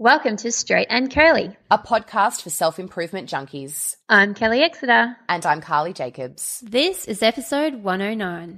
Welcome to Straight and Curly, a podcast for self-improvement junkies. I'm Kelly Exeter. And I'm Carly Jacobs. This is episode 109.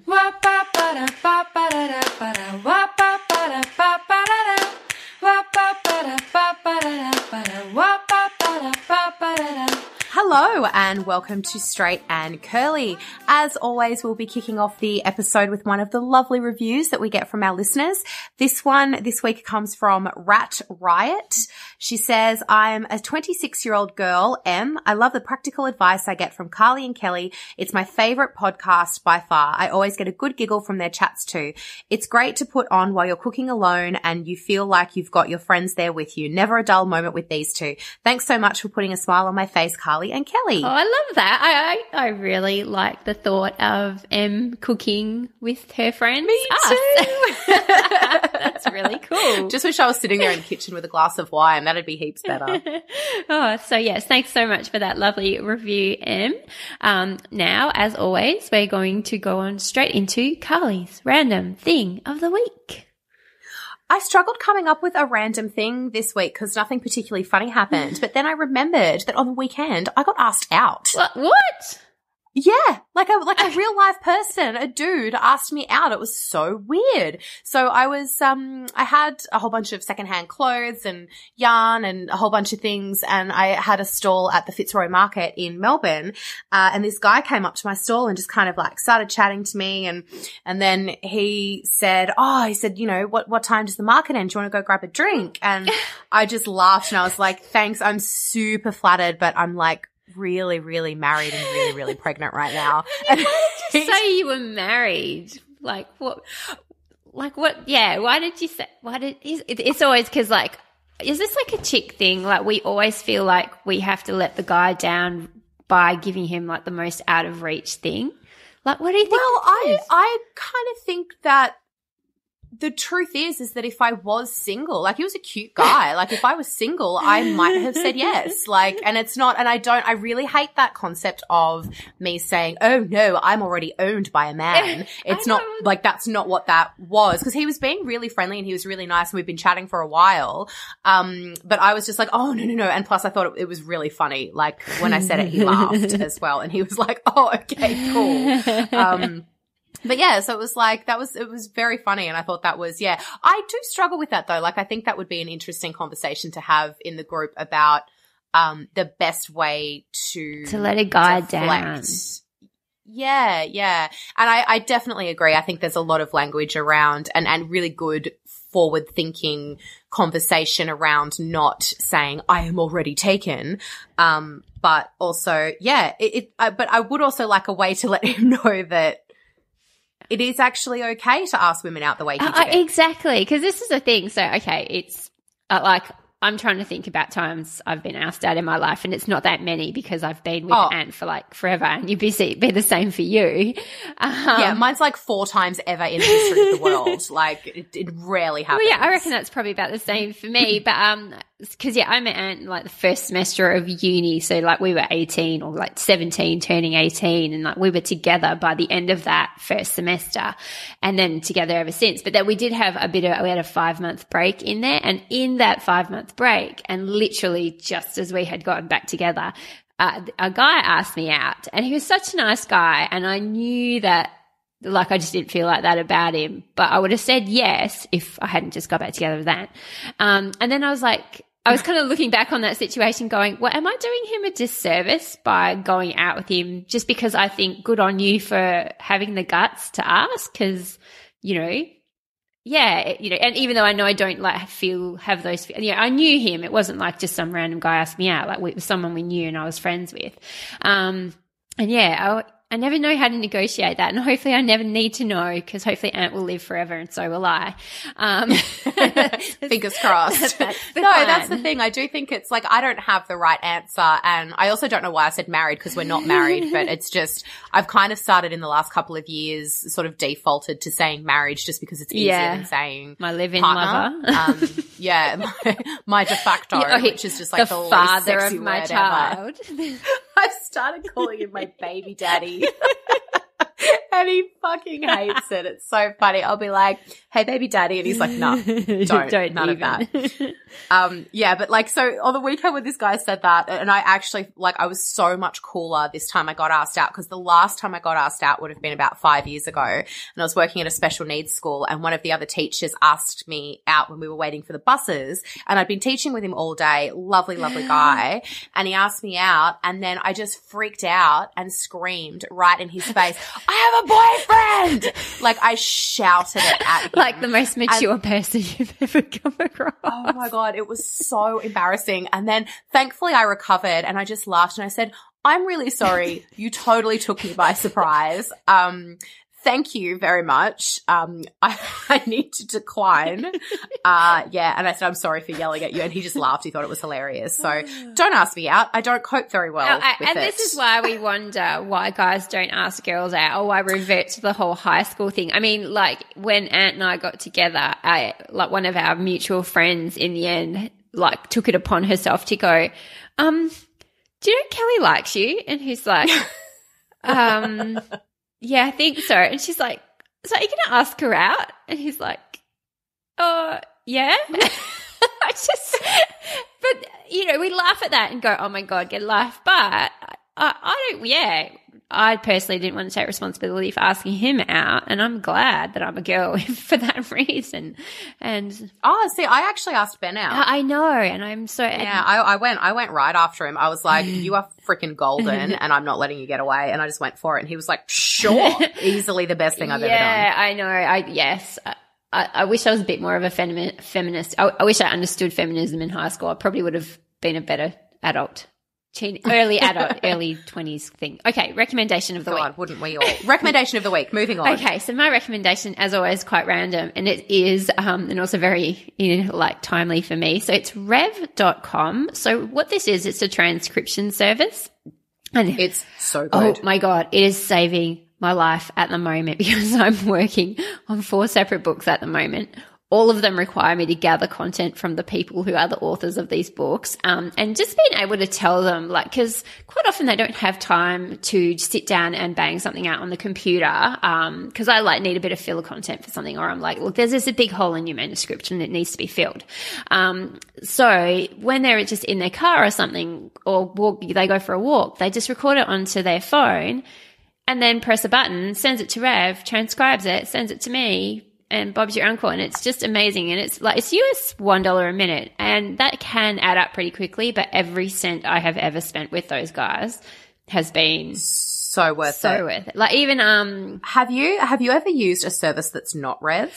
Hello and welcome to Straight and Curly. As always, we'll be kicking off the episode with one of the lovely reviews that we get from our listeners. This one this week comes from Rat Riot. She says, I'm a 26-year-old girl, M. I love the practical advice I get from Carly and Kelly. It's my favorite podcast by far. I always get a good giggle from their chats too. It's great to put on while you're cooking alone and you feel like you've got your friends there with you. Never a dull moment with these two. Thanks so much for putting a smile on my face, Carly and Kelly. Oh, I love that. I really like the thought of M cooking with her friends. Me too. That's really cool. Just wish I was sitting there in the kitchen with a glass of wine. That'd be heaps better. Oh, so yes, thanks so much for that lovely review, M. Now, as always, we're going to go on straight into Carly's random thing of the week. I struggled coming up with a random thing this week because nothing particularly funny happened. But then I remembered that on the weekend I got asked out. What? Yeah, like a real life person, a dude asked me out. It was so weird. So I was, I had a whole bunch of secondhand clothes and yarn and a whole bunch of things. And I had a stall at the Fitzroy Market in Melbourne. And this guy came up to my stall and just kind of like started chatting to me. And then he said, you know, what time does the market end? Do you want to go grab a drink? And I just laughed and I was like, thanks. I'm super flattered, but I'm like, really, really married and really, really pregnant right now. Why did you say you were married? Like what? Yeah. Why did you say, it's always because like, is this like a chick thing? Like we always feel like we have to let the guy down by giving him like the most out of reach thing. Like what do you think? Well, I kind of think that the truth is that if I was single, like he was a cute guy, like if I was single, I might have said yes. Like, and it's not, and I really hate that concept of me saying, oh no, I'm already owned by a man. It's not like, that's not what that was. Cause he was being really friendly and he was really nice and we've been chatting for a while. But I was just like, oh no. And plus I thought it was really funny. Like when I said it, he laughed as well. And he was like, oh, okay, cool. But yeah, so it was like, it was very funny. And I thought that was, yeah, I do struggle with that though. Like I think that would be an interesting conversation to have in the group about, the best way to let a guy down. Yeah. And I definitely agree. I think there's a lot of language around and really good forward thinking conversation around not saying I am already taken. But also, yeah, but I would also like a way to let him know that it is actually okay to ask women out the way he did. Exactly, because this is the thing. So, okay, it's like I'm trying to think about times I've been asked out in my life, and it's not that many because I've been with Ant for like forever, and you'd be the same for you. Yeah, mine's like 4 times ever in the history of the world. Like it rarely happens. Well, yeah, I reckon that's probably about the same for me. But because I met Ant like the first semester of uni, so like we were 18 or like 17, turning 18, and like we were together by the end of that first semester, and then together ever since. But then we did have we had a 5-month break in there, and in that 5-month break, and literally just as we had gotten back together, a guy asked me out, and he was such a nice guy, and I knew that. Like I just didn't feel like that about him, but I would have said yes if I hadn't just got back together with that. And then I was kind of looking back on that situation going, well, am I doing him a disservice by going out with him just because I think good on you for having the guts to ask? Cause, you know, yeah, you know, and even though I know I don't like have those, I knew him. It wasn't like just some random guy asked me out. Like it was someone we knew and I was friends with. And yeah, I never know how to negotiate that, and hopefully I never need to know because hopefully Ant will live forever and so will I. Fingers crossed. That's the thing. I do think it's like I don't have the right answer, and I also don't know why I said married because we're not married, but it's just I've kind of started in the last couple of years sort of defaulted to saying marriage just because it's easier than saying my live-in partner. lover. My de facto, which is just like the father least sexy of my word child. Ever. I started calling him my baby daddy. And he fucking hates it. It's so funny. I'll be like, hey, baby daddy. And he's like, no, don't none of that. Yeah, but like, so on the weekend when this guy said that, and I actually, like, I was so much cooler this time I got asked out, because the last time I got asked out would have been about 5 years ago. And I was working at a special needs school, and one of the other teachers asked me out when we were waiting for the buses, and I'd been teaching with him all day. Lovely, lovely guy. And he asked me out, and then I just freaked out and screamed right in his face, I have a boyfriend! Like, I shouted it at him. Like the most mature person you've ever come across. Oh my God, it was so embarrassing. And then thankfully I recovered, and I just laughed and I said, I'm really sorry. You totally took me by surprise. Thank you very much. I need to decline. Yeah. And I said, I'm sorry for yelling at you. And he just laughed. He thought it was hilarious. So don't ask me out. I don't cope very well with it. This is why we wonder why guys don't ask girls out, or why revert to the whole high school thing. I mean, like when Ant and I got together, like one of our mutual friends in the end, like took it upon herself to go, do you know Kelly likes you? And he's like, yeah, I think so. And she's like, so are you going to ask her out? And he's like, oh, yeah. But, you know, we laugh at that and go, oh my God, get a life. But I personally didn't want to take responsibility for asking him out, and I'm glad that I'm a girl for that reason. And see, I actually asked Ben out. I know, and I'm so I went right after him. I was like, you are freaking golden, and I'm not letting you get away. And I just went for it, and he was like, sure, easily the best thing I've ever done. Yeah, I know. I wish I was a bit more of a feminist. I wish I understood feminism in high school. I probably would have been a better adult. Early adult, early 20s thing. Okay, recommendation of the week. Wouldn't we all? Recommendation of the week. Moving on. Okay, so my recommendation, as always, quite random, and it is, and also very, timely for me. So it's rev.com. So what this is, it's a transcription service. And it's so good. Oh my God, it is saving my life at the moment, because I'm working on 4 separate books at the moment. All of them require me to gather content from the people who are the authors of these books, and just being able to tell them, like, because quite often they don't have time to sit down and bang something out on the computer, because I need a bit of filler content for something, or I'm like, look, there's a big hole in your manuscript and it needs to be filled. So when they're just in their car or something, or they go for a walk, they just record it onto their phone and then press a button, sends it to Rev, transcribes it, sends it to me, and Bob's your uncle. And it's just amazing. And it's US $1 a minute, and that can add up pretty quickly. But every cent I have ever spent with those guys has been so worth it. Like, even have you ever used a service that's not Rev?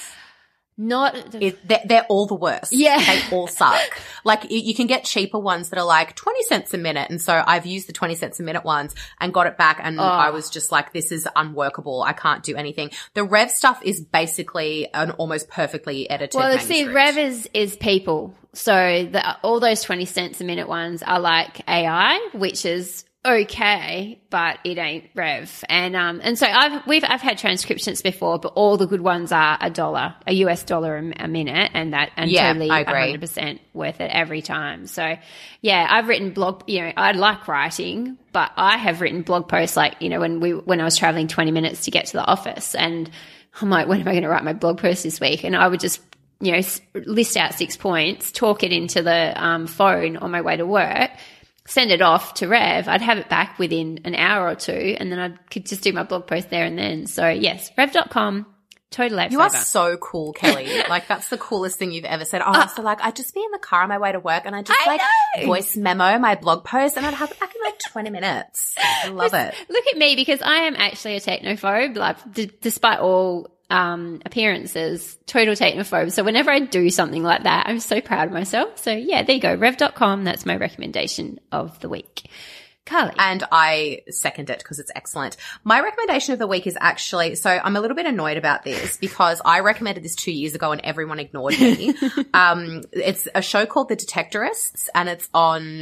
They're all the worst. Yeah. They all suck. Like, you can get cheaper ones that are like 20 cents a minute. And so I've used the 20 cents a minute ones and got it back. And I was just like, this is unworkable. I can't do anything. The Rev stuff is basically an almost perfectly edited manuscript. See, Rev is people. So all those 20 cents a minute ones are like AI, which is okay, but it ain't Rev. And so I've had transcriptions before, but all the good ones are a US dollar a minute, and totally I agree. 100% worth it every time. So yeah, I've written I like writing, but I have written blog posts, like, when I was traveling 20 minutes to get to the office, and I'm like, when am I going to write my blog post this week? And I would just list out 6 points, talk it into the phone on my way to work, send it off to Rev. I'd have it back within an hour or two, and then I could just do my blog post there and then. So yes, rev.com, total lifesaver. You are so cool, Kelly. Like, that's the coolest thing you've ever said. So like, I'd just be in the car on my way to work, and I'd just voice memo my blog post, and I'd have it back in like 20 minutes. I love it. Look at me, because I am actually a technophobe, like, despite all appearances, total technophobe. So whenever I do something like that, I'm so proud of myself. So yeah, there you go. Rev.com. That's my recommendation of the week. Carly. And I second it because it's excellent. My recommendation of the week is actually, so I'm a little bit annoyed about this because I recommended this 2 years ago and everyone ignored me. It's a show called The Detectorists, and it's on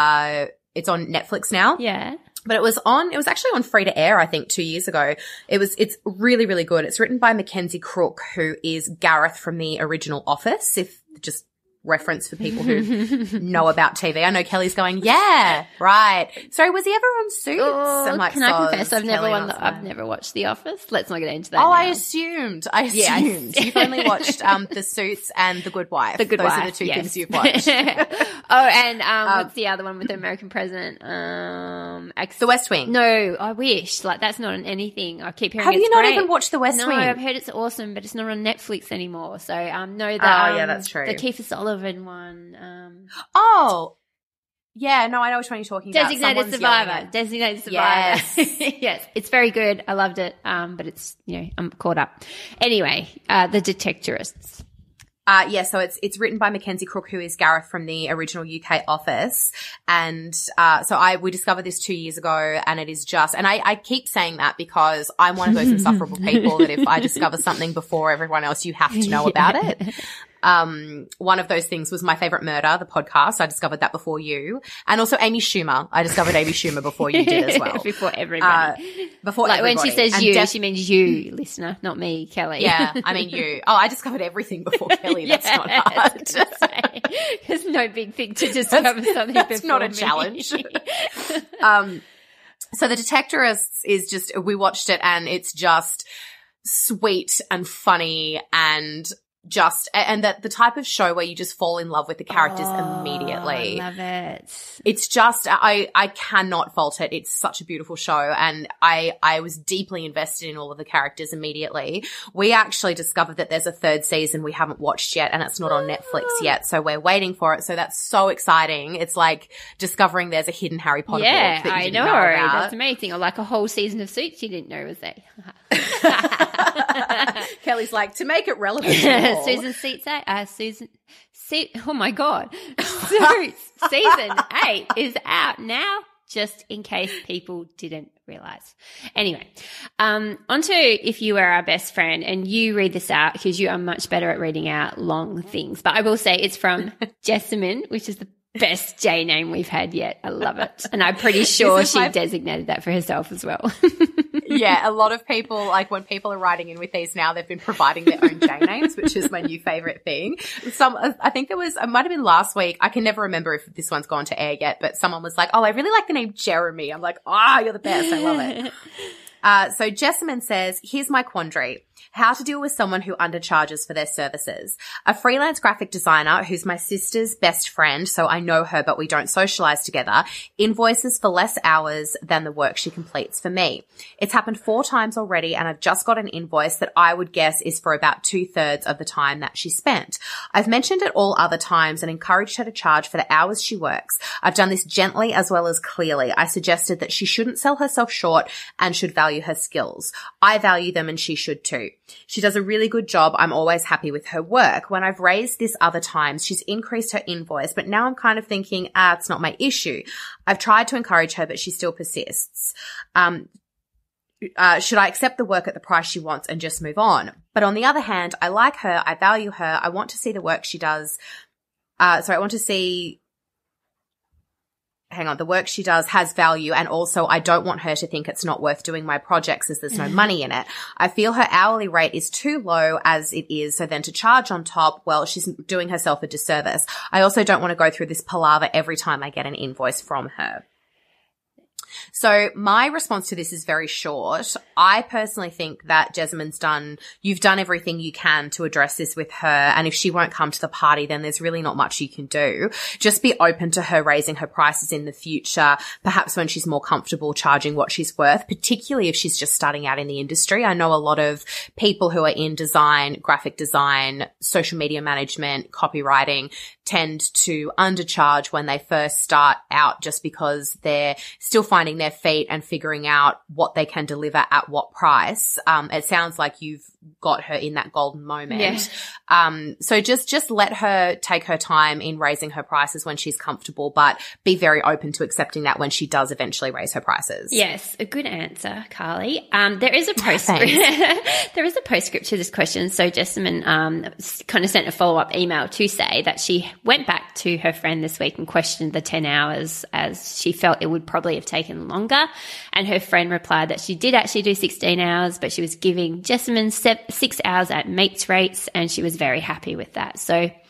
Netflix now. Yeah. But it was actually on free to air, I think, 2 years ago. It's really, really good. It's written by Mackenzie Crook, who is Gareth from the original Office, if just reference for people who know about TV. I know Kelly's going, yeah, right. Sorry, was he ever on Suits? Oh, like, can I confess I've never watched The Office? Let's not get into that. Oh, now. I assumed. Yes. You've only watched The Suits and The Good Wife. Those are the two things you've watched. And what's the other one with the American president? The West Wing. No, I wish. Like, that's not on anything. I keep hearing Have it's you not great. even watched The West Wing? No, I've heard it's awesome, but it's not on Netflix anymore. So no, yeah, that's true. The Kiefer Sullivan one. Oh, yeah, no, I know which one you're talking about. Designated Survivor. Designated Survivor. Yes. Yes, it's very good. I loved it. But it's, I'm caught up. Anyway, The Detectorists. So it's written by Mackenzie Crook, who is Gareth from the original UK Office. And, we discovered this 2 years ago, and it is just, and I keep saying that because I'm one of those insufferable people that if I discover something before everyone else, you have to know about it. One of those things was My Favorite Murder, the podcast. I discovered that before you. And also Amy Schumer. I discovered Amy Schumer before you did as well. Before everybody. Everybody. When she says she means you, listener, not me, Kelly. Yeah, I mean you. Oh, I discovered everything before Kelly. That's not hard. There's no big thing to discover something that's before not a me. challenge. So The Detectorists is just, we watched it and it's just sweet and funny and that the type of show where you just fall in love with the characters immediately. I love it. It's just, I cannot fault it. It's such a beautiful show. And I was deeply invested in all of the characters immediately. We actually discovered that there's a third season we haven't watched yet, and it's not on Netflix yet. So we're waiting for it. So that's so exciting. It's like discovering there's a hidden Harry Potter book that you didn't know about. That's amazing. Or like a whole season of Suits you didn't know was there. Kelly's like, to make it relevant. Oh my God. Suits season 8 is out now, just in case people didn't realize. Anyway, onto If You Were Our Best Friend, and you read this out because you are much better at reading out long things. But I will say it's from Jessamine, which is the best J name we've had yet. I love it. And I'm pretty sure she designated that for herself as well. Yeah, a lot of people, like when people are writing in with these now, they've been providing their own J names, which is my new favorite thing. I think it might have been last week. I can never remember if this one's gone to air yet, but someone was like, oh, I really like the name Jeremy. I'm like, you're the best. I love it. So Jessamine says, here's my quandary. How to deal with someone who undercharges for their services. A freelance graphic designer who's my sister's best friend, so I know her but we don't socialize together, invoices for less hours than the work she completes for me. It's happened 4 times already, and I've just got an invoice that I would guess is for about 2/3 of the time that she spent. I've mentioned it all other times and encouraged her to charge for the hours she works. I've done this gently as well as clearly. I suggested that she shouldn't sell herself short and should value her skills. I value them and she should too. She does a really good job. I'm always happy with her work. When I've raised this other times, she's increased her invoice, but now I'm kind of thinking, it's not my issue. I've tried to encourage her, but she still persists. Should I accept the work at the price she wants and just move on? But on the other hand, I like her. I value her. I want to see the work she does. The work she does has value, and also I don't want her to think it's not worth doing my projects as there's no money in it. I feel her hourly rate is too low as it is, so then to charge on top, well, she's doing herself a disservice. I also don't want to go through this palaver every time I get an invoice from her. So my response to this is very short. I personally think that you've done everything you can to address this with her. And if she won't come to the party, then there's really not much you can do. Just be open to her raising her prices in the future, perhaps when she's more comfortable charging what she's worth, particularly if she's just starting out in the industry. I know a lot of people who are in design, graphic design, social media management, copywriting tend to undercharge when they first start out just because they're still finding their feet and figuring out what they can deliver at what price. It sounds like you've got her in that golden moment. Yeah. So just let her take her time in raising her prices when she's comfortable, but be very open to accepting that when she does eventually raise her prices. Yes, a good answer, Carly. There is a postscript. There is a postscript to this question. So Jessamine kind of sent a follow-up email to say that she went back to her friend this week and questioned the 10 hours as she felt it would probably have taken longer. And her friend replied that she did actually do 16 hours, but she was giving Jessamine 6 hours at mates rates, and she was very happy with that. So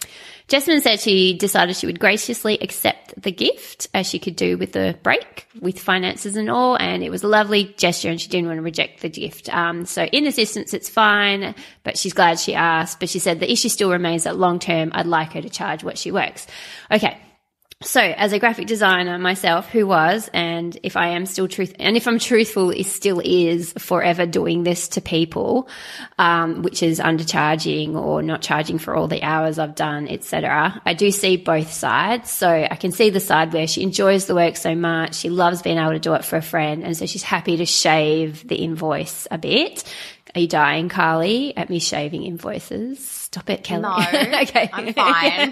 Jessamine said she decided she would graciously accept the gift, as she could do with the break, with finances and all, and it was a lovely gesture and she didn't want to reject the gift. So in this instance, it's fine, but she's glad she asked. But she said the issue still remains that long term, I'd like her to charge what she works. Okay. So as a graphic designer myself, who was, and if I am still if I'm truthful, it still is forever doing this to people, which is undercharging or not charging for all the hours I've done, etc. I do see both sides. So I can see the side where she enjoys the work so much. She loves being able to do it for a friend. And so she's happy to shave the invoice a bit. Are you dying, Carly, at me shaving invoices? Stop it, Kelly. No, okay. I'm fine.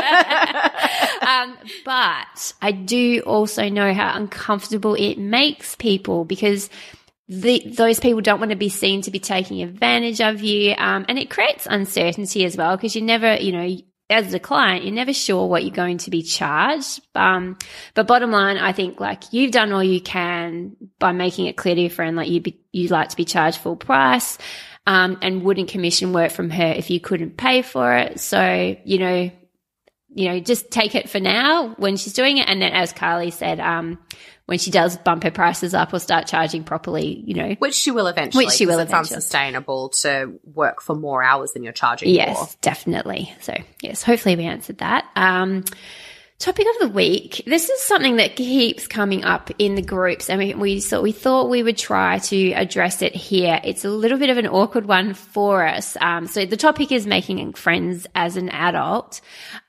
But I do also know how uncomfortable it makes people, because those people don't want to be seen to be taking advantage of you. And it creates uncertainty as well, because you never, as a client, you're never sure what you're going to be charged. But bottom line, I think like you've done all you can by making it clear to your friend, like you'd like to be charged full price, and wouldn't commission work from her if you couldn't pay for it. So, just take it for now when she's doing it. And then as Carly said, when she does bump her prices up or start charging properly, which she will eventually. Which she will it's eventually. Unsustainable to work for more hours than you're charging for. Yes, definitely. So yes, hopefully we answered that. Topic of the week. This is something that keeps coming up in the groups, and we thought we would try to address it here. It's a little bit of an awkward one for us. So the topic is making friends as an adult.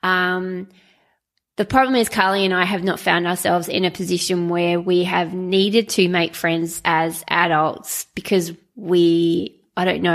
The problem is Carly and I have not found ourselves in a position where we have needed to make friends as adults, because I don't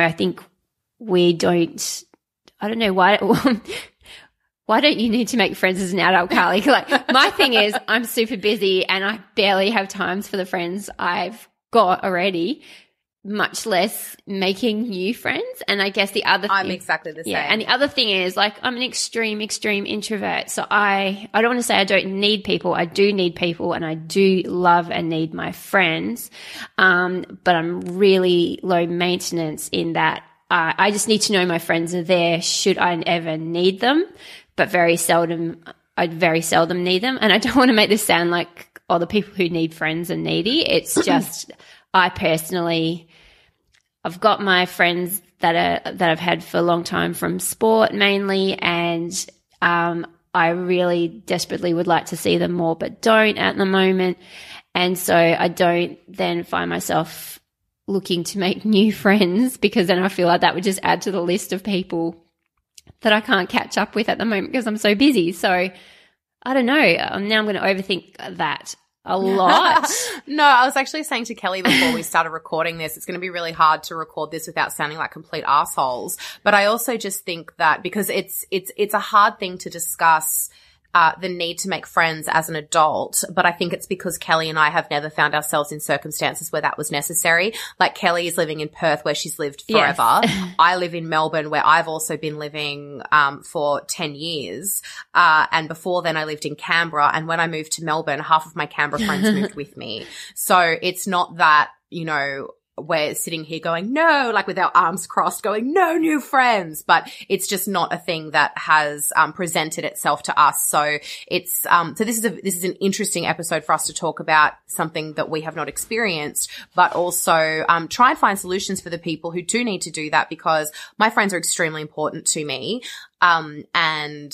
know why. Why don't you need to make friends as an adult, Carly? Like, my thing is I'm super busy and I barely have times for the friends I've got already, much less making new friends. And I guess the other thing, I'm exactly the same. Yeah, and the other thing is, like, I'm an extreme introvert. So I don't want to say I don't need people. I do need people, and I do love and need my friends. But I'm really low maintenance in that I just need to know my friends are there should I ever need them. But I very seldom need them. And I don't want to make this sound like, the people who need friends are needy. It's just, I personally, I've got my friends that I've had for a long time from sport mainly. And, I really desperately would like to see them more, but don't at the moment. And so I don't then find myself looking to make new friends, because then I feel like that would just add to the list of people that I can't catch up with at the moment because I'm so busy. So I don't know. Now I'm going to overthink that a lot. No, I was actually saying to Kelly before we started recording this, it's going to be really hard to record this without sounding like complete assholes. But I also just think that because it's a hard thing to discuss, the need to make friends as an adult, but I think it's because Kelly and I have never found ourselves in circumstances where that was necessary. Like, Kelly is living in Perth, where she's lived forever. Yes. I live in Melbourne, where I've also been living for 10 years. And before then I lived in Canberra, and when I moved to Melbourne, half of my Canberra friends moved with me. So it's not that, we're sitting here going, no, like with our arms crossed going, no new friends, but it's just not a thing that has presented itself to us. So it's, so this is an interesting episode for us to talk about something that we have not experienced, but also, try and find solutions for the people who do need to do that, because my friends are extremely important to me. And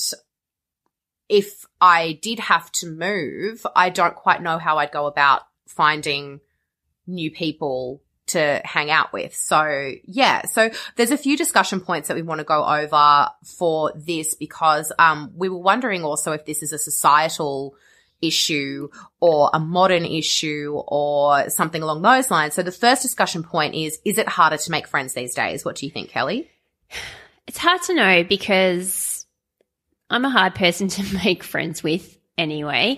if I did have to move, I don't quite know how I'd go about finding new people to hang out with. So yeah, so there's a few discussion points that we want to go over for this, because we were wondering also if this is a societal issue or a modern issue or something along those lines. So the first discussion point is it harder to make friends these days? What do you think, Kelly? It's hard to know, because I'm a hard person to make friends with anyway.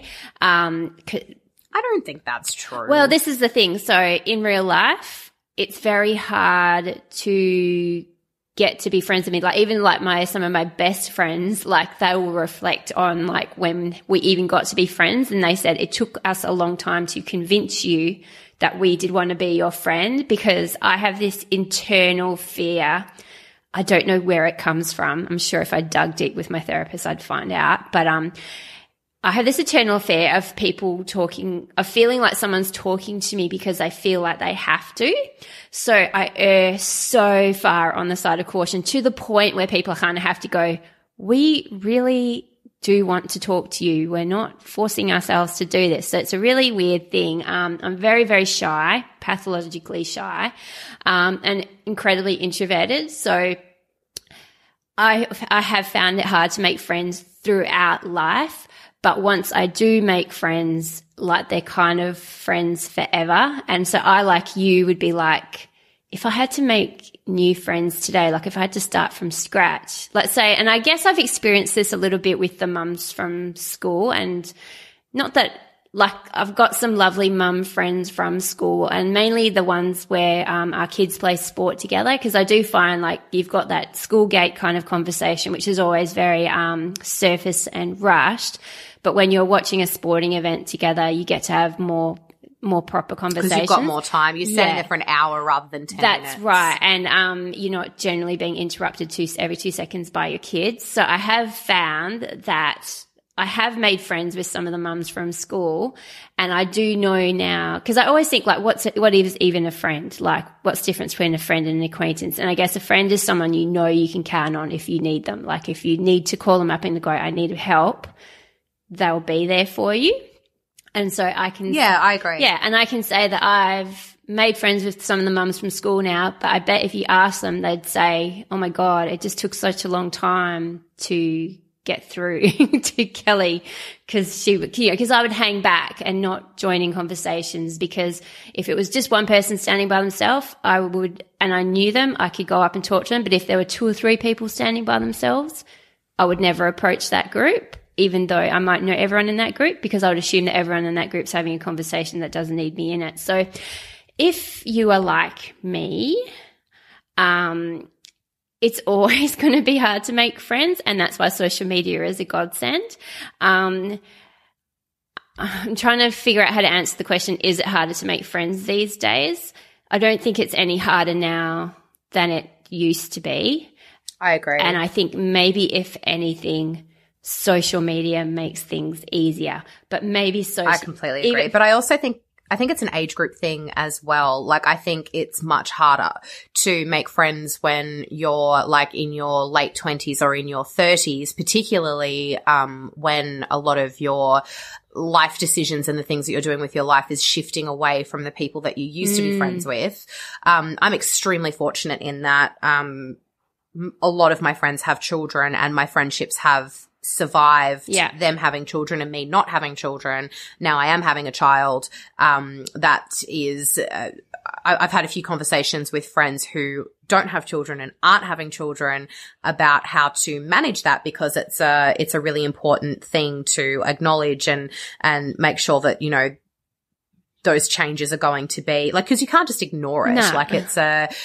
I don't think that's true. Well, this is the thing. So in real life, it's very hard to get to be friends with me. Like, even like some of my best friends, like, they will reflect on like when we even got to be friends, and they said it took us a long time to convince you that we did want to be your friend, because I have this internal fear I don't know where it comes from. I'm sure if I dug deep with my therapist, I'd find out. But I have this eternal fear of people of feeling like someone's talking to me because they feel like they have to. So I err so far on the side of caution, to the point where people kind of have to go, we really do want to talk to you. We're not forcing ourselves to do this. So it's a really weird thing. I'm very, very shy, pathologically shy, and incredibly introverted. So I have found it hard to make friends throughout life. But once I do make friends, like, they're kind of friends forever. And so I, like you, would be like, if I had to make new friends today, like if I had to start from scratch, let's say, and I guess I've experienced this a little bit with the mums from school, and not that, like, I've got some lovely mum friends from school, and mainly the ones where our kids play sport together, because I do find, like, you've got that school gate kind of conversation, which is always very surface and rushed. But when you're watching a sporting event together, you get to have more proper conversations. Because you've got more time. You're sitting there for an hour rather than 10 minutes. That's right. And you're not generally being interrupted every 2 seconds by your kids. So I have found that I have made friends with some of the mums from school, and I do know now, because I always think, like, what is even a friend? Like, what's the difference between a friend and an acquaintance? And I guess a friend is someone you know you can count on if you need them. Like, if you need to call them up and go, I need help, they'll be there for you. And so I can... Yeah, I agree. Yeah, and I can say that I've made friends with some of the mums from school now, but I bet if you ask them, they'd say, oh my God, it just took such a long time to get through to Kelly, because I would hang back and not join in conversations, because if it was just one person standing by themselves, and I knew them, I could go up and talk to them. But if there were 2 or 3 people standing by themselves, I would never approach that group, even though I might know everyone in that group, because I would assume that everyone in that group's having a conversation that doesn't need me in it. So if you are like me, it's always going to be hard to make friends, and that's why social media is a godsend. I'm trying to figure out how to answer the question, is it harder to make friends these days? I don't think it's any harder now than it used to be. I agree. And I think maybe, if anything, social media makes things easier. But maybe I completely agree. But I also think it's an age group thing as well. Like, I think it's much harder to make friends when you're, like, in your late 20s or in your 30s, particularly when a lot of your life decisions and the things that you're doing with your life is shifting away from the people that you used to be friends with. I'm extremely fortunate in that a lot of my friends have children, and my friendships have survived them having children and me not having children. Now I am having a child. That is, I've had a few conversations with friends who don't have children and aren't having children about how to manage that, because it's a really important thing to acknowledge and make sure that, you know, those changes are going to be, like, because you can't just ignore it. No. Like, it's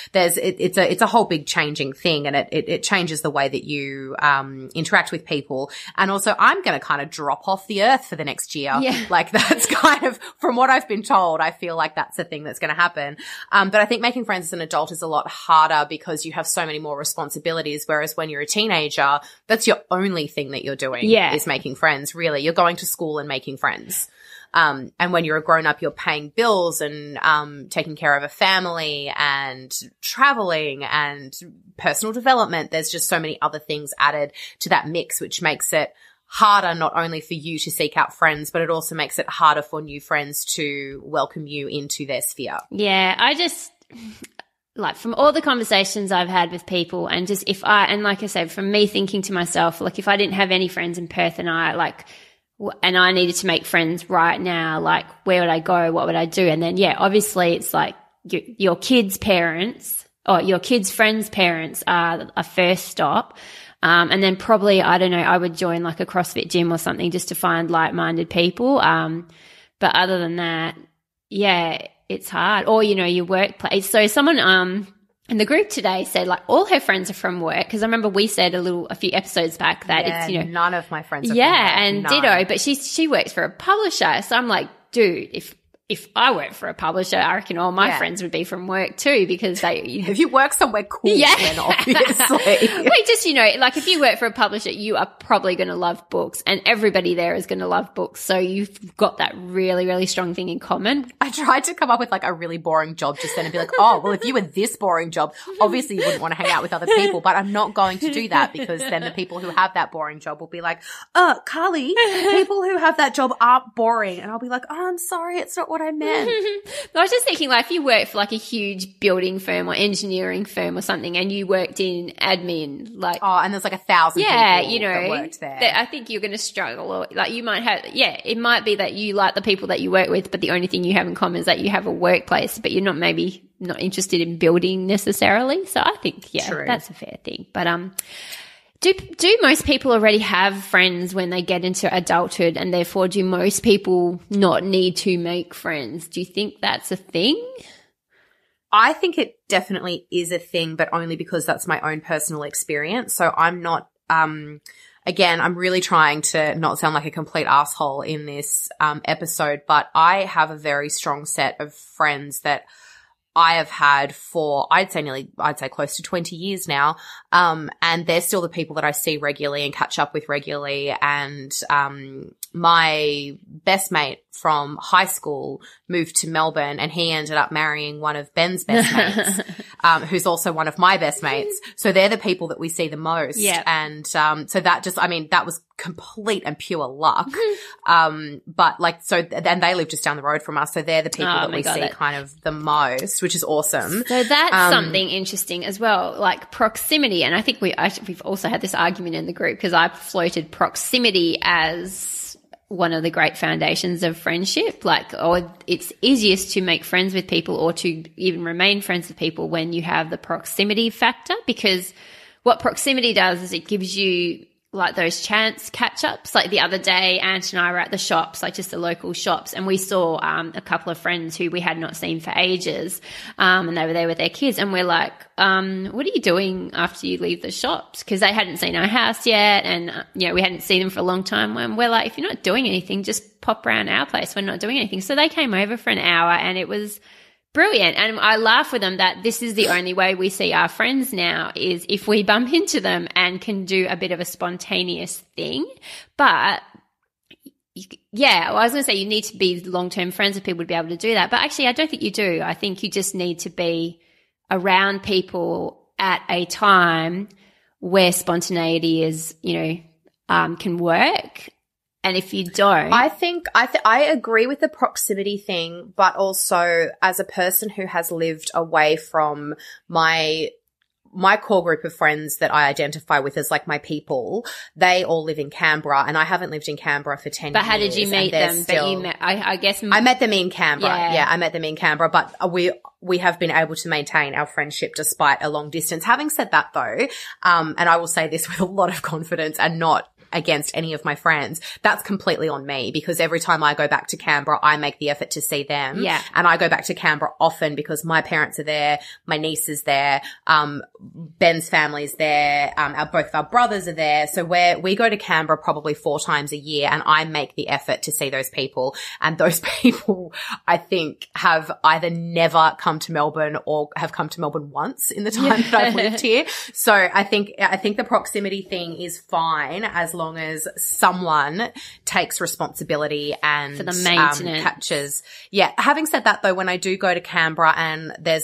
a whole big changing thing, and it changes the way that you interact with people. And also, I'm going to kind of drop off the earth for the next year. Yeah. Like, that's kind of, from what I've been told, I feel like that's the thing that's going to happen. But I think making friends as an adult is a lot harder, because you have so many more responsibilities. Whereas when you're a teenager, that's your only thing that you're doing is making friends. Really, you're going to school and making friends. And when you're a grown up, you're paying bills and taking care of a family and traveling and personal development. There's just so many other things added to that mix, which makes it harder not only for you to seek out friends, but it also makes it harder for new friends to welcome you into their sphere. Yeah, I just, like, from all the conversations I've had with people, and just and like I said, from me thinking to myself, like, if I didn't have any friends in Perth and I needed to make friends right now, like, where would I go? What would I do? And then, obviously it's like your kids' parents or your kids' friends' parents are a first stop. And then probably, I don't know, I would join like a CrossFit gym or something just to find like-minded people. But other than that, it's hard. Or, you know, your workplace. So someone, in the group today said, like, all her friends are from work, because I remember we said a few episodes back that it's, you know, none of my friends are from work. And none. ditto, but she works for a publisher. So I'm like, dude, if I worked for a publisher, I reckon all my Yeah. friends would be from work too, because they, If you work somewhere cool, Yeah. then obviously. Wait, just, like if you work for a publisher, you are probably going to love books, and everybody there is going to love books. So you've got that really, really strong thing in common. I tried to come up with like a really boring job just then and be like, oh, well, if you were this boring job, obviously you wouldn't want to hang out with other people, but I'm not going to do that, because then the people who have that boring job will be like, Carly, people who have that job aren't boring. And I'll be like, oh, I'm sorry, it's not what I meant. I was just thinking, like, if you work for like a huge building firm or engineering firm or something, and you worked in admin, like, Oh, and there's like 1,000 yeah, people that worked there. I think you're going to struggle. Or, like, you might have, it might be that you like the people that you work with, but the only thing you have in common is that you have a workplace, but you're not interested in building necessarily. So I think, True. that's a fair thing. But do most people already have friends when they get into adulthood, and therefore do most people not need to make friends? Do you think that's a thing? I think it definitely is a thing, but only because that's my own personal experience. So I'm not, again, I'm really trying to not sound like a complete asshole in this episode, but I have a very strong set of friends that I have had for, I'd say close to 20 years now. And they're still the people that I see regularly and catch up with regularly. And, my best mate from high school moved to Melbourne, and he ended up marrying one of Ben's best mates, who's also one of my best mates. So they're the people that we see the most. Yeah. And, so that just, that was complete and pure luck. But like, so, and they live just down the road from us. So they're the people that we see kind of the most, which is awesome. So that's something interesting as well, like proximity. And I think we've also had this argument in the group, because I've floated proximity as one of the great foundations of friendship. Like, it's easiest to make friends with people, or to even remain friends with people, when you have the proximity factor, because what proximity does is it gives you like those chance catch-ups. Like the other day, Ant and I were at the shops, like just the local shops, and we saw a couple of friends who we had not seen for ages, and they were there with their kids, and we're like, what are you doing after you leave the shops? Because they hadn't seen our house yet, and we hadn't seen them for a long time, and we're like, if you're not doing anything, just pop around our place. We're not doing anything. So they came over for an hour, and it was brilliant. And I laugh with them that this is the only way we see our friends now, is if we bump into them and can do a bit of a spontaneous thing. But I was going to say you need to be long-term friends with people to be able to do that. But actually, I don't think you do. I think you just need to be around people at a time where spontaneity is, can work. And if you don't, I think I agree with the proximity thing, but also as a person who has lived away from my core group of friends that I identify with as like my people, they all live in Canberra, and I haven't lived in Canberra for 10 years. But how did you meet them? I guess I met them in Canberra. Yeah, I met them in Canberra, but we have been able to maintain our friendship despite a long distance. Having said that though, and I will say this with a lot of confidence and not against any of my friends, that's completely on me, because every time I go back to Canberra, I make the effort to see them. Yeah. And I go back to Canberra often because my parents are there, my niece is there, Ben's family's there, both of our brothers are there. So we go to Canberra probably 4 times a year, and I make the effort to see those people. And those people, I think, have either never come to Melbourne or have come to Melbourne once in the time that I've lived here. So I think the proximity thing is fine, as long as someone takes responsibility and for the maintenance. Catches. Yeah. Having said that though, when I do go to Canberra and there's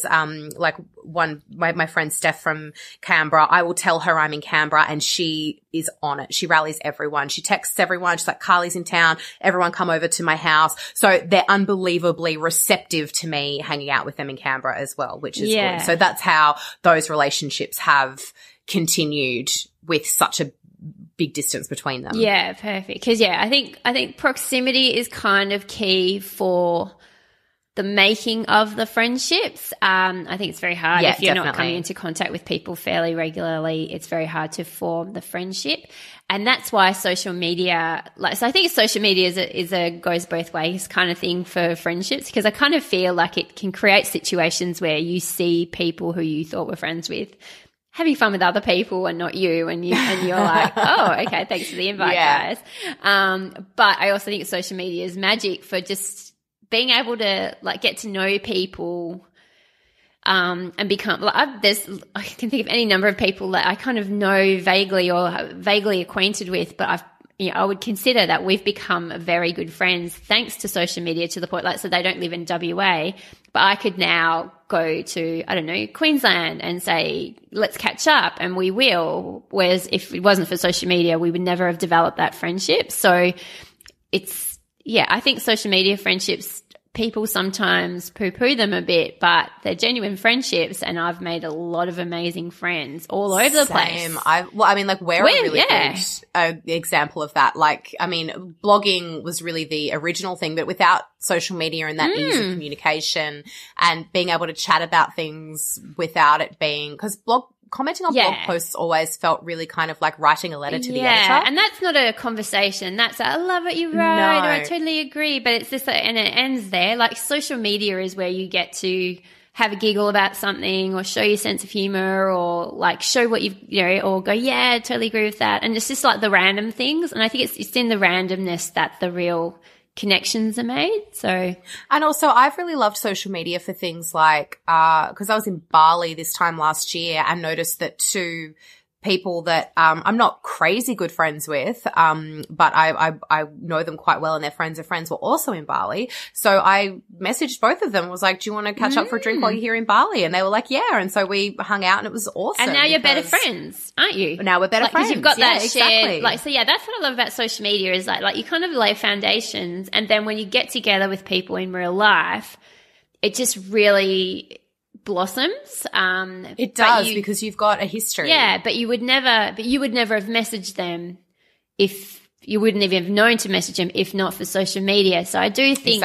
my friend Steph from Canberra, I will tell her I'm in Canberra, and she is on it. She rallies everyone. She texts everyone. She's like, Carly's in town. Everyone come over to my house. So they're unbelievably receptive to me hanging out with them in Canberra as well, which is good. So that's how those relationships have continued with such a big distance between them. Yeah, perfect. Because I think proximity is kind of key for the making of the friendships. I think it's very hard if you're not coming into contact with people fairly regularly. It's very hard to form the friendship, and that's why social media. So I think social media is a goes both ways kind of thing for friendships, because I kind of feel like it can create situations where you see people who you thought were friends with having fun with other people and not you, and you're like, oh, okay, thanks for the invite, guys. But I also think social media is magic for just being able to like get to know people and become like I can think of any number of people that I kind of know vaguely or vaguely acquainted with, but I would consider that we've become very good friends thanks to social media, to the point like, so they don't live in WA, but I could now go to, I don't know, Queensland and say, let's catch up, and we will. Whereas if it wasn't for social media, we would never have developed that friendship. So I think social media friendships, people sometimes poo-poo them a bit, but they're genuine friendships, and I've made a lot of amazing friends all over the place. We're a really good example of that. Like, I mean, blogging was really the original thing, but without social media and that ease of communication and being able to chat about things without it being, because commenting on blog posts always felt really kind of like writing a letter to the editor. And that's not a conversation. That's I love what you wrote, or I totally agree. But it's just and it ends there. Like, social media is where you get to have a giggle about something, or show your sense of humor, or like show what or go, yeah, I totally agree with that. And it's just like the random things. And I think it's in the randomness that the real connections are made. So, and also I've really loved social media for things like because I was in Bali this time last year and noticed that two people that I'm not crazy good friends with, but I know them quite well, and their friends of friends were also in Bali. So I messaged both of them and was like, do you want to catch up for a drink while you're here in Bali? And they were like, yeah. And so we hung out, and it was awesome. And now you're better friends, aren't you? Now we're better friends. Because you've got that shared, like, so yeah, that's what I love about social media is like you kind of lay foundations, and then when you get together with people in real life, it just really blossoms. It does, because you've got a history. Yeah, but you would never have messaged them if you wouldn't even have known to message them if not for social media. So I do think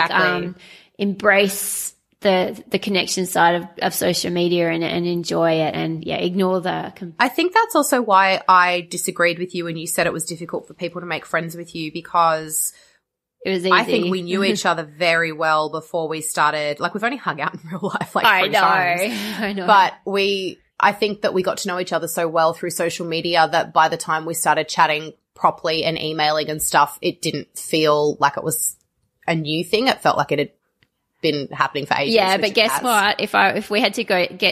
embrace the connection side of social media and enjoy it, and ignore the. I think that's also why I disagreed with you when you said it was difficult for people to make friends with you, because it was easy. I think we knew each other very well before we started. Like, we've only hung out in real life like three times. I know. But I think that we got to know each other so well through social media that by the time we started chatting properly and emailing and stuff, it didn't feel like it was a new thing. It felt like it had been happening for ages. Yeah, but guess what? If we had to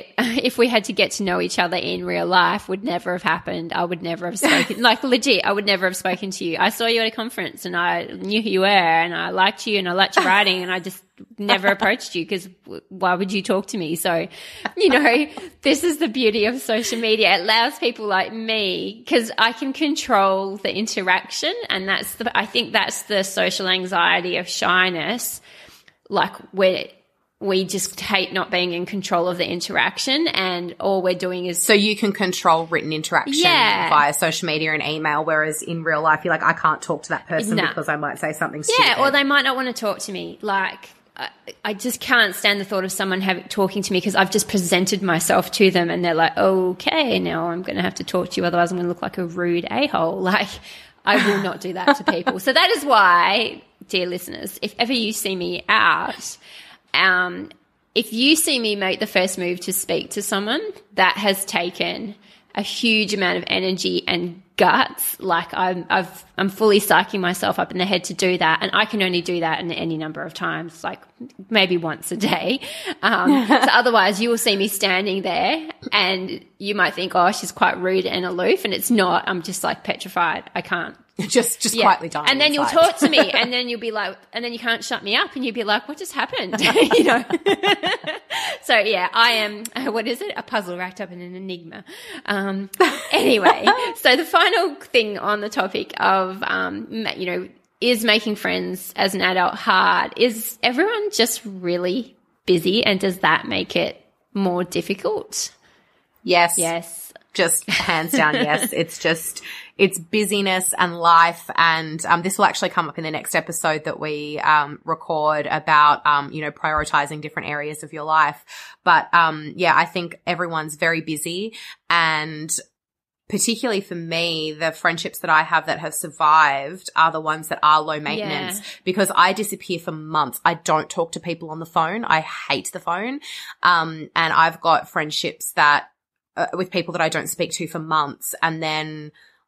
get to know each other in real life, would never have happened. I would never have spoken. Like, legit, I would never have spoken to you. I saw you at a conference and I knew who you were, and I liked you and I liked your writing, and I just never approached you, because why would you talk to me? So, this is the beauty of social media. It allows people like me, because I can control the interaction, and I think that's the social anxiety of shyness. Like, where we just hate not being in control of the interaction, and all we're doing is... So you can control written interaction via social media and email, whereas in real life you're like, I can't talk to that person because I might say something stupid. Yeah, or they might not want to talk to me. Like, I just can't stand the thought of someone talking to me because I've just presented myself to them, and they're like, okay, now I'm going to have to talk to you, otherwise I'm going to look like a rude a-hole. Like, I will not do that to people. So that is why, dear listeners, if ever you see me out, if you see me make the first move to speak to someone, that has taken a huge amount of energy and guts. Like, I'm fully psyching myself up in the head to do that, and I can only do that in any number of times, like maybe once a day. So otherwise, you will see me standing there, and you might think, oh, she's quite rude and aloof, and it's not. I'm just like petrified. I can't. Just quietly dying. And then inside. You'll talk to me, and then you'll be like, and then you can't shut me up, and you'll be like, what just happened? So yeah, I am, what is it? A puzzle wrapped up in an enigma. Anyway, so the final thing on the topic of, is making friends as an adult hard? Is everyone just really busy, and does that make it more difficult? Yes. Yes. Just hands down, yes. It's busyness and life. And this will actually come up in the next episode that we record about, prioritizing different areas of your life. But I think everyone's very busy, and particularly for me, the friendships that I have that have survived are the ones that are low maintenance, because I disappear for months. I don't talk to people on the phone. I hate the phone. And I've got friendships that with people that I don't speak to for months, and then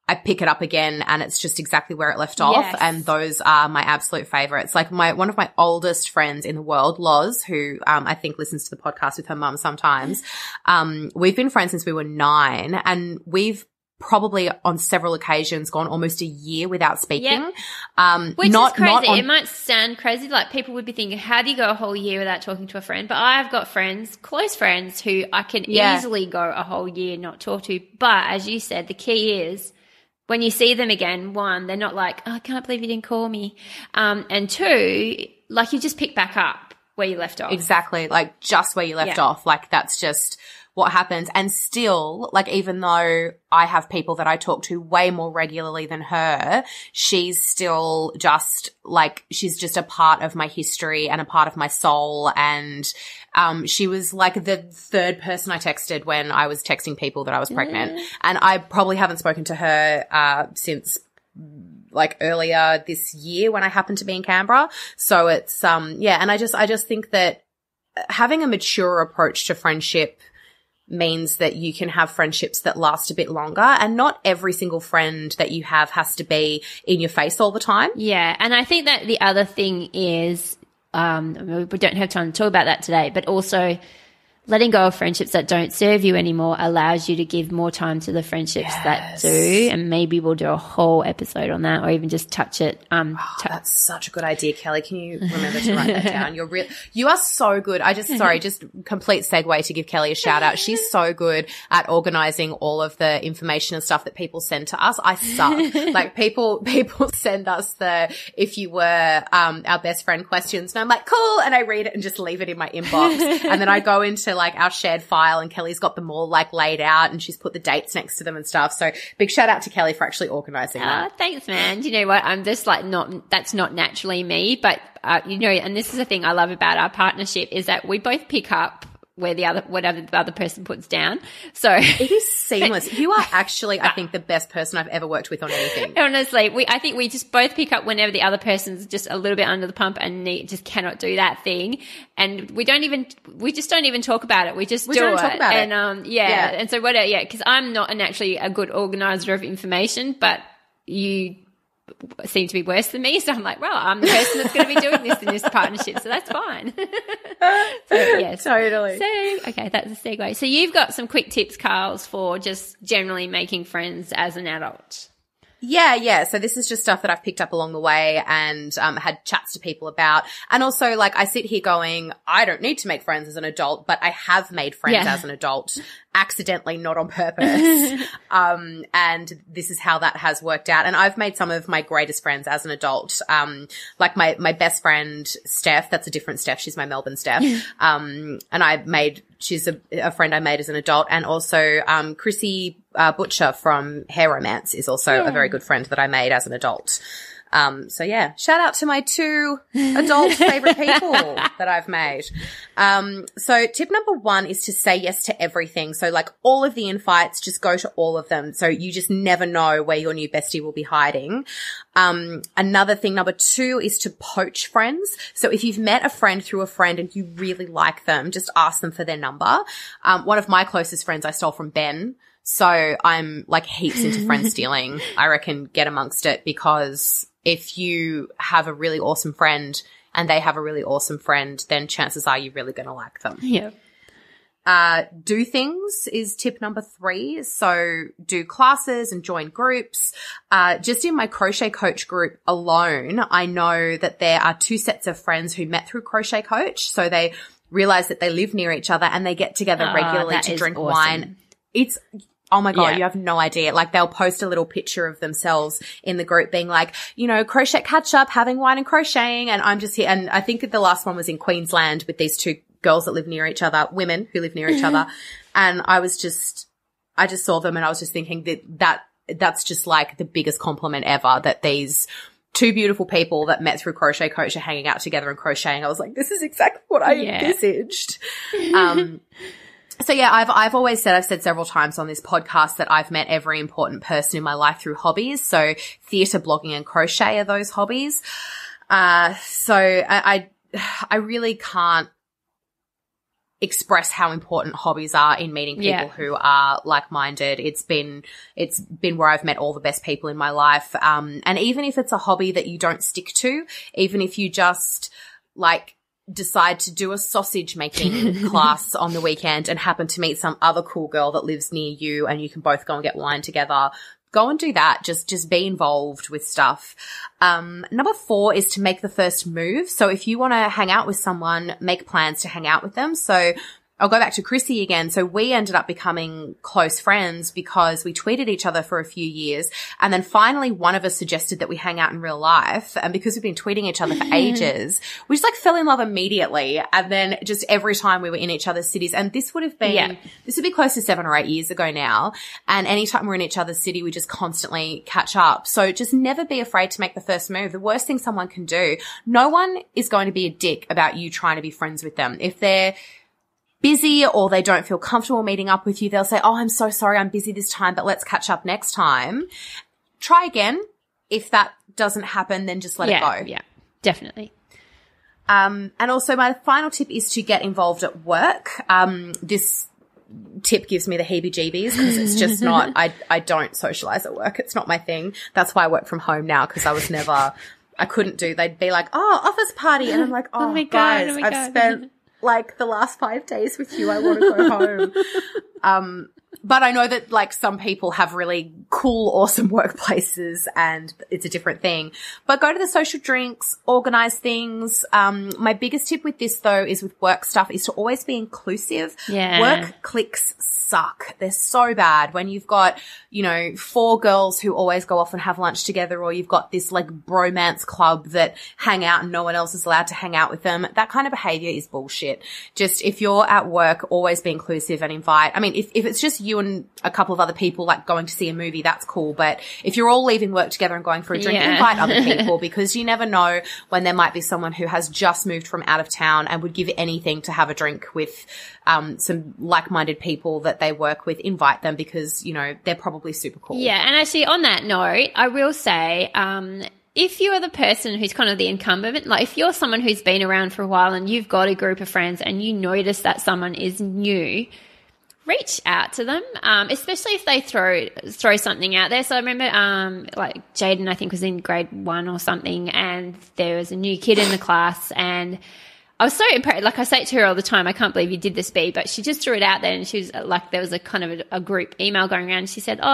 I pick it up again and it's just exactly where it left off. Yes. And those are my absolute favorites. Like one of my oldest friends in the world, Loz, who, I think listens to the podcast with her mum sometimes. We've been friends since we were 9, and we've probably on several occasions gone almost a year without speaking. Yep. Which is crazy. It might sound crazy. Like people would be thinking, how do you go a whole year without talking to a friend? But I've got friends, close friends, who I can easily go a whole year not talk to. But as you said, the key is when you see them again, one, they're not like, oh, I can't believe you didn't call me. And two, like you just pick back up where you left off. Exactly. Like just where you left off. Like that's just what happens. And still, like, even though I have people that I talk to way more regularly than her, she's still just like, she's just a part of my history and a part of my soul. And she was like the third person I texted when I was texting people that I was pregnant. And I probably haven't spoken to her since like earlier this year when I happened to be in Canberra. So it's and I just think that having a mature approach to friendship means that you can have friendships that last a bit longer, and not every single friend that you have has to be in your face all the time. Yeah. And I think that the other thing is, we don't have time to talk about that today, but also letting go of friendships that don't serve you anymore allows you to give more time to the friendships that do. And maybe we'll do a whole episode on that, or even just touch it. That's such a good idea, Kelly. Can you remember to write that down? You are so good. Just complete segue to give Kelly a shout out. She's so good at organizing all of the information and stuff that people send to us. I suck. Like people send us if you were, our best friend questions, and I'm like, cool. And I read it and just leave it in my inbox. And then I go into like our shared file, and Kelly's got them all like laid out, and she's put the dates next to them and stuff. So big shout out to Kelly for actually organizing that. Thanks, man. You know what? I'm just like that's not naturally me, but and this is the thing I love about our partnership is that we both pick up whatever the other person puts down. So it is seamless. You are actually, I think, the best person I've ever worked with on anything. Honestly, I think we just both pick up whenever the other person's just a little bit under the pump and just cannot do that thing. And we just don't even talk about it. We just do it. Talk about it. And so because I'm not naturally a good organizer of information, but you seem to be worse than me, so I'm like, well, I'm the person that's going to be doing this in this partnership, so that's fine. So yes, totally. So okay, that's a segue. So you've got some quick tips, Carls, for just generally making friends as an adult. Yeah. So this is just stuff that I've picked up along the way and had chats to people about. And also, like, I sit here going, I don't need to make friends as an adult, but I have made friends as an adult, accidentally, not on purpose. And this is how that has worked out. And I've made some of my greatest friends as an adult. Like my best friend, Steph, that's a different Steph. She's my Melbourne Steph. And she's a friend I made as an adult. And also, Chrissy Butcher from Hair Romance is also a very good friend that I made as an adult. So yeah, shout out to my 2 adult favorite people that I've made. So tip number 1 is to say yes to everything. So like all of the invites, just go to all of them. So you just never know where your new bestie will be hiding. Another thing, number 2, is to poach friends. So if you've met a friend through a friend and you really like them, just ask them for their number. One of my closest friends I stole from Ben. So I'm like heaps into friend stealing. I reckon get amongst it, because if you have a really awesome friend and they have a really awesome friend, then chances are you're really going to like them. Yeah. Do things is tip number 3. So do classes and join groups. Just in my crochet coach group alone, I know that there are 2 sets of friends who met through Crochet Coach. So they realize that they live near each other and they get together regularly to drink wine. It's, oh my God, you have no idea. Like they'll post a little picture of themselves in the group being like, crochet catch up, having wine and crocheting. And I'm just here. And I think that the last one was in Queensland with these 2 girls that live near each other, women who live near each other. And I just saw them and I was just thinking that's just like the biggest compliment ever, that these 2 beautiful people that met through Crochet Coach are hanging out together and crocheting. I was like, this is exactly what I envisaged. So yeah, I've always said, I've said several times on this podcast that I've met every important person in my life through hobbies. So theatre, blogging and crochet are those hobbies. So I really can't express how important hobbies are in meeting people who are like-minded. It's been where I've met all the best people in my life. And even if it's a hobby that you don't stick to, even if you just like decide to do a sausage making class on the weekend and happen to meet some other cool girl that lives near you and you can both go and get wine together, go and do that. Just be involved with stuff. Number 4 is to make the first move. So if you want to hang out with someone, make plans to hang out with them. So I'll go back to Chrissy again. So we ended up becoming close friends because we tweeted each other for a few years. And then finally one of us suggested that we hang out in real life. And because we've been tweeting each other for ages, we just like fell in love immediately. And then just every time we were in each other's cities, and this would be close to 7 or 8 years ago now. And anytime we're in each other's city, we just constantly catch up. So just never be afraid to make the first move. The worst thing someone can do, no one is going to be a dick about you trying to be friends with them. If they're busy or they don't feel comfortable meeting up with you, they'll say, oh, I'm so sorry, I'm busy this time, but let's catch up next time. Try again. If that doesn't happen, then just let it go. Yeah, definitely. And also my final tip is to get involved at work. This tip gives me the heebie-jeebies because it's just not, I don't socialize at work. It's not my thing. That's why I work from home now, because I couldn't do, they'd be like, oh, office party. And I'm like, oh my God, guys, I've spent like the last 5 days with you. I want to go home. But I know that like some people have really cool, awesome workplaces and it's a different thing. But go to the social drinks, organize things. My biggest tip with this though is with work stuff is to always be inclusive. Yeah. Work cliques suck. They're so bad when you've got, 4 girls who always go off and have lunch together, or you've got this like bromance club that hang out and no one else is allowed to hang out with them. That kind of behavior is bullshit. Just if you're at work, always be inclusive and invite. I mean, if it's just you and a couple of other people like going to see a movie, that's cool. But if you're all leaving work together and going for a drink, invite other people, because you never know when there might be someone who has just moved from out of town and would give anything to have a drink with some like-minded people that they work with. Invite them because, they're probably super cool. Yeah, and actually on that note, I will say if you are the person who's kind of the incumbent, like if you're someone who's been around for a while and you've got a group of friends and you notice that someone is new, reach out to them, especially if they throw something out there. So I remember like Jaden, I think, was in grade 1 or something, and there was a new kid in the class, and I was so impressed. Like I say to her all the time, I can't believe you did this, B, but she just threw it out there, and she was like, there was a kind of a group email going around. She said,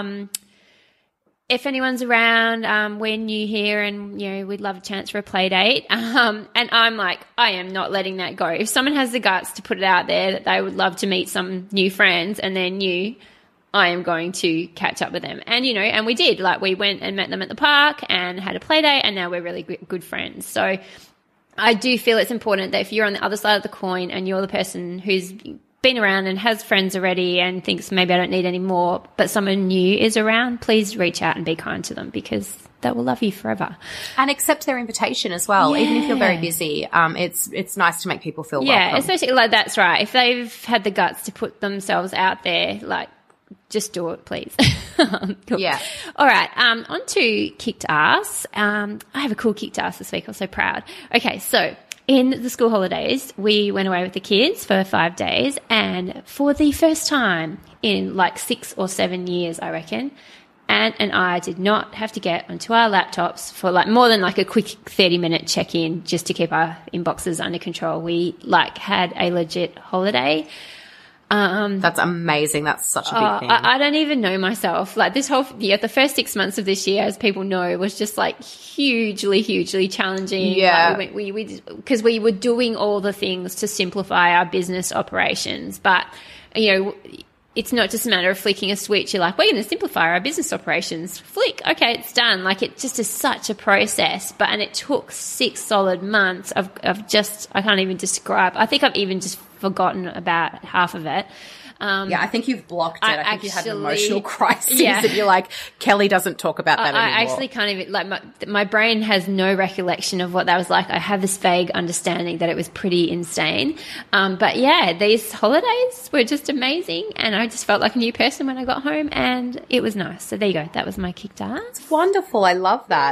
if anyone's around, we're new here and, we'd love a chance for a play date. And I'm like, I am not letting that go. If someone has the guts to put it out there that they would love to meet some new friends and they're new, I am going to catch up with them. And, and we did. Like we went and met them at the park and had a play date, and now we're really good friends. So I do feel it's important that if you're on the other side of the coin and you're the person who's been around and has friends already and thinks maybe I don't need any more, but someone new is around, please reach out and be kind to them, because they will love you forever. And accept their invitation as well. Even if you're very busy, it's nice to make people feel welcome. Yeah, especially like that's right. If they've had the guts to put themselves out there, like just do it, please. Cool. Yeah. All right. On to kicked ass. I have a cool kicked ass this week. I'm so proud. Okay, so in the school holidays, we went away with the kids for 5 days, and for the first time in like 6 or 7 years, I reckon, Ant and I did not have to get onto our laptops for like more than like a quick 30-minute check-in just to keep our inboxes under control. We like had a legit holiday. That's amazing. That's such a big thing. I don't even know myself. Like this whole year, the first 6 months of this year, as people know, was just like hugely challenging. Yeah. Like because we were doing all the things to simplify our business operations. But, it's not just a matter of flicking a switch. You're like, we're going to simplify our business operations. Flick. Okay, it's done. Like it just is such a process. And it took 6 solid months of just, I can't even describe. I think I've even just forgotten about half of it. I think you've blocked it. I think you had an emotional crisis and you're like, Kelly doesn't talk about that anymore. I actually can't even, like my brain has no recollection of what that was like. I have this vague understanding that it was pretty insane. But yeah, these holidays were just amazing, and I just felt like a new person when I got home, and it was nice. So there you go. That was my kicked ass. It's wonderful. I love that.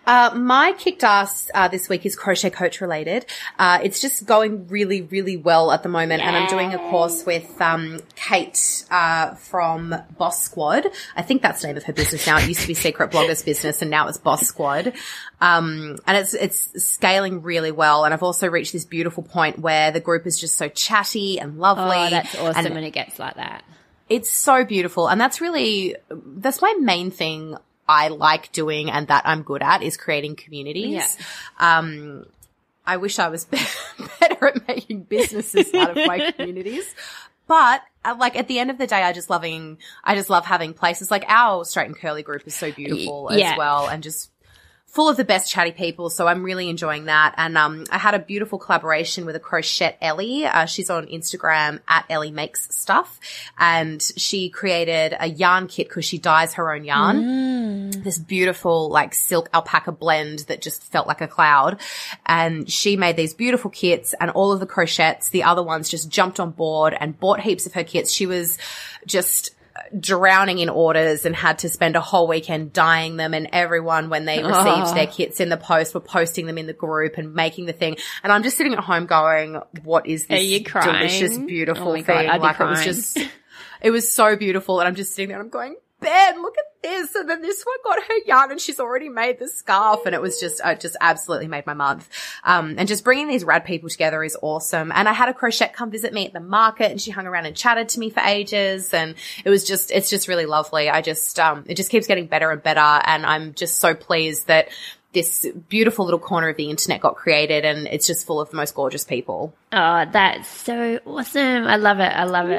My kicked ass this week is crochet coach related. It's just going really, really well at the moment. Yay. And I'm doing a course with Kate from Boss Squad. I think that's the name of her business now. It used to be Secret Blogger's Business and now it's Boss Squad. And it's scaling really well. And I've also reached this beautiful point where the group is just so chatty and lovely. Oh, that's awesome when it gets like that. It's so beautiful. And that's my main thing I like doing and that I'm good at is creating communities. Yeah. I wish I was better at making businesses out of my communities. But like at the end of the day, I just love having places like our Straight and Curly group is so beautiful as well and just full of the best chatty people. So I'm really enjoying that. And I had a beautiful collaboration with a crochet Ellie. She's on Instagram at Ellie Makes Stuff. And she created a yarn kit because she dyes her own yarn. This beautiful like silk alpaca blend that just felt like a cloud. And she made these beautiful kits and all of the crochets, the other ones just jumped on board and bought heaps of her kits. She was just drowning in orders and had to spend a whole weekend dyeing them, and everyone when they received their kits in the post were posting them in the group and making the thing. And I'm just sitting at home going, what is this delicious, beautiful thing? God, like it was so beautiful. And I'm just sitting there and I'm going, Ben, look at this. And then this one got her yarn and she's already made the scarf. And it was just absolutely made my month. And just bringing these rad people together is awesome. And I had a crochet come visit me at the market and she hung around and chatted to me for ages. And it's just really lovely. It just keeps getting better and better. And I'm just so pleased that this beautiful little corner of the internet got created and it's just full of the most gorgeous people. Oh, that's so awesome. I love it.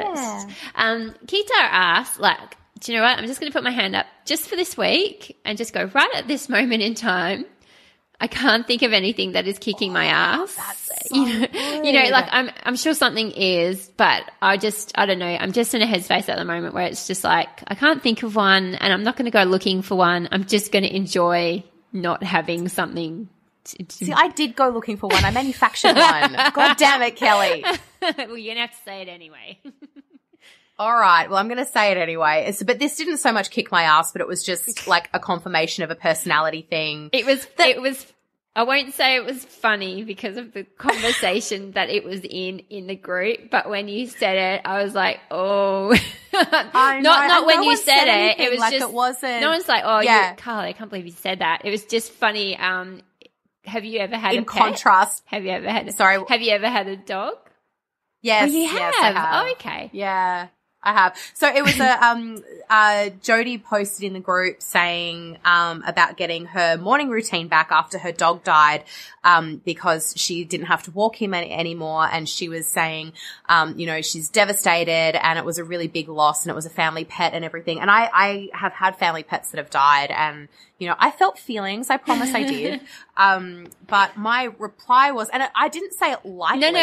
Kita asked, do you know what? I'm just going to put my hand up just for this week and just go right at this moment in time. I can't think of anything that is kicking my ass. That's so good. I'm sure something is, but I don't know. I'm just in a headspace at the moment where it's just like, I can't think of one and I'm not going to go looking for one. I'm just going to enjoy not having something. See, I did go looking for one. I manufactured one. God damn it, Kelly. Well, you're going to have to say it anyway. All right. Well, I'm going to say it anyway. But this didn't so much kick my ass, but it was just like a confirmation of a personality thing. It was, I won't say it was funny because of the conversation that it was in the group, but when you said it, I was like, oh, not when you said it. It was like just, it wasn't. No one's like, oh, yeah. Carly, I can't believe you said that. It was just funny. Have you ever had a pet? Contrast. Have you ever had a dog? Yes. Oh, you have? Yes, I have. Oh, okay. Yeah. I have. So it was Jodie posted in the group saying about getting her morning routine back after her dog died because she didn't have to walk him anymore, and she was saying she's devastated and it was a really big loss and it was a family pet and everything. And I have had family pets that have died and I felt feelings. I promise I did. But my reply was, and I didn't say it lightly. No.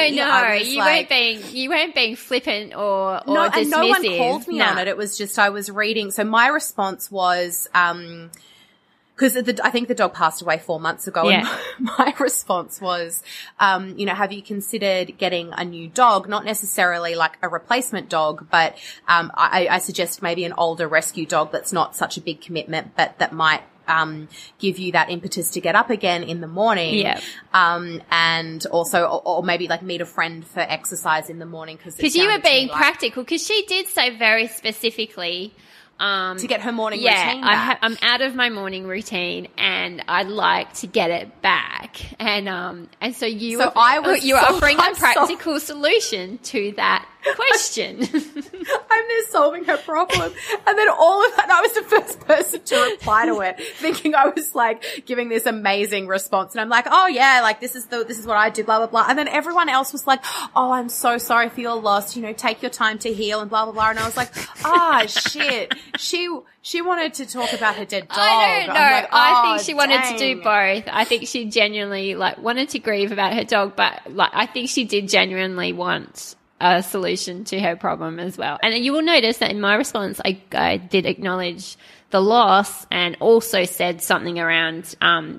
You weren't being flippant or dismissive. And no one called me on it. It was just I was reading. So my response was, because I think the dog passed away 4 months ago. Yeah. And my response was, have you considered getting a new dog? Not necessarily like a replacement dog, but I suggest maybe an older rescue dog that's not such a big commitment, but that might give you that impetus to get up again in the morning. Yeah. And also, or maybe like meet a friend for exercise in the morning. Because you were being practical. Because she did say very specifically, to get her morning routine back. I'm out of my morning routine and I'd like to get it back. And so you were offering a practical solution to that question. I'm there solving her problem. And then all of that, I was the first person to reply to it, thinking I was like giving this amazing response. And I'm like, oh yeah, like this is what I do, blah, blah, blah. And then everyone else was like, oh, I'm so sorry for your loss. Take your time to heal and blah, blah, blah. And I was like, shit. She wanted to talk about her dead dog. I don't know. Like, I think she wanted to do both. I think she genuinely wanted to grieve about her dog, but I think she did genuinely want a solution to her problem as well. And you will notice that in my response, I did acknowledge the loss and also said something around,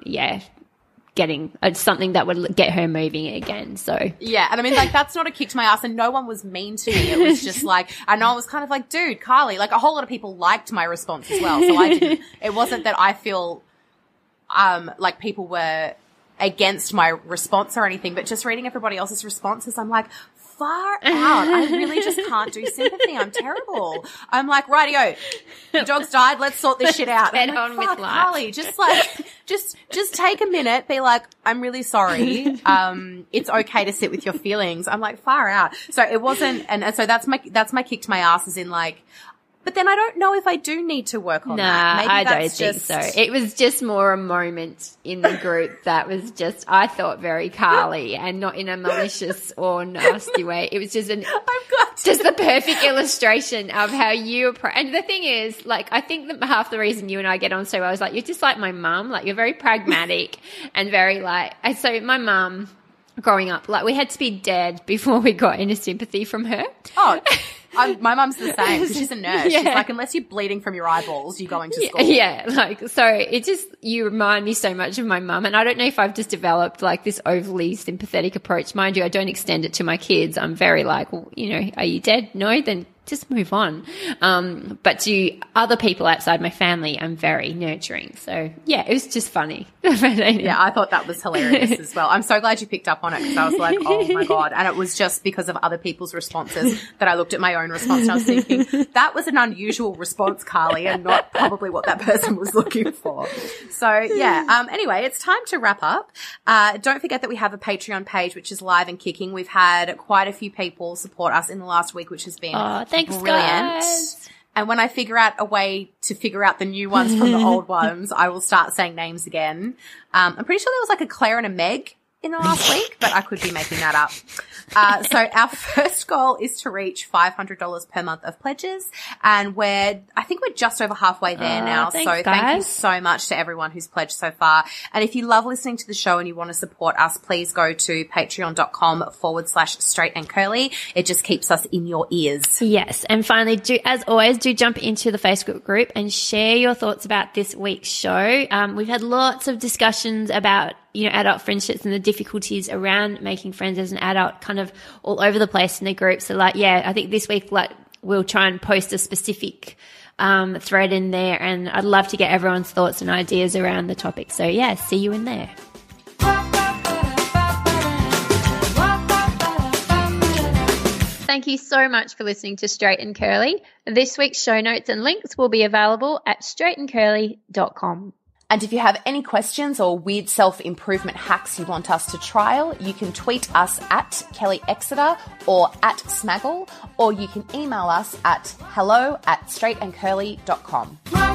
getting something that would get her moving again. So yeah, and I mean, that's not a kick to my ass, and no one was mean to me. It was just I know I was kind of like, dude, Carly, a whole lot of people liked my response as well. So I didn't. It wasn't that I feel like people were against my response or anything, but just reading everybody else's responses, I'm like, far out. I really just can't do sympathy. I'm terrible. I'm like, rightio, your dog's died. Let's sort this shit out. Get I'm like, on with fuck, life. Carly, just take a minute. Be like, I'm really sorry. It's okay to sit with your feelings. I'm like, far out. So it wasn't, and so that's my kick to my ass, is in like, but then I don't know if I do need to work on that. Maybe I don't that's think so. It was just more a moment in the group that was just, I thought, very Carly, and not in a malicious or nasty way. It was just just the perfect illustration of how you approach. And the thing is, like, I think that half the reason you and I get on so well is like, you're just like my mum. Like, you're very pragmatic and very like, and so my mum, growing up, like, we had to be dead before we got any sympathy from her. Oh, my mum's the same, because she's a nurse. Yeah. She's like, unless you're bleeding from your eyeballs, you're going to school. Yeah, like, so it just, you remind me so much of my mum, and I don't know if I've just developed like this overly sympathetic approach. Mind you, I don't extend it to my kids. I'm very like, well, you know, are you dead? No, then just move on. But to other people outside my family, I'm very nurturing. So yeah, it was just funny. Yeah, I thought that was hilarious as well. I'm so glad you picked up on it, because I was like, oh my God. And it was just because of other people's responses that I looked at my own response and I was thinking, that was an unusual response, Carly, and not probably what that person was looking for. So yeah, anyway, it's time to wrap up. Don't forget that we have a Patreon page, which is live and kicking. We've had quite a few people support us in the last week, which has been thanks, brilliant. guys. And when I figure out a way to figure out the new ones from the old ones, I will start saying names again. I'm pretty sure there was like a Claire and a Meg in the last week, but I could be making that up. So our first goal is to reach $500 per month of pledges, and I think we're just over halfway there now. Thanks, so thank you so much to everyone who's pledged so far. And if you love listening to the show and you want to support us, please go to patreon.com/straight and curly. It just keeps us in your ears. Yes. And finally, as always, jump into the Facebook group and share your thoughts about this week's show. We've had lots of discussions about, you know, adult friendships and the difficulties around making friends as an adult, kind of all over the place in the group. So like, yeah, I think this week, like, we'll try and post a specific thread in there, and I'd love to get everyone's thoughts and ideas around the topic. So yeah, see you in there. Thank you so much for listening to Straight and Curly. This week's show notes and links will be available at straightandcurly.com. And if you have any questions or weird self-improvement hacks you want us to trial, you can tweet us at Kelly Exeter or at Smaggle, or you can email us at hello@straightandcurly.com.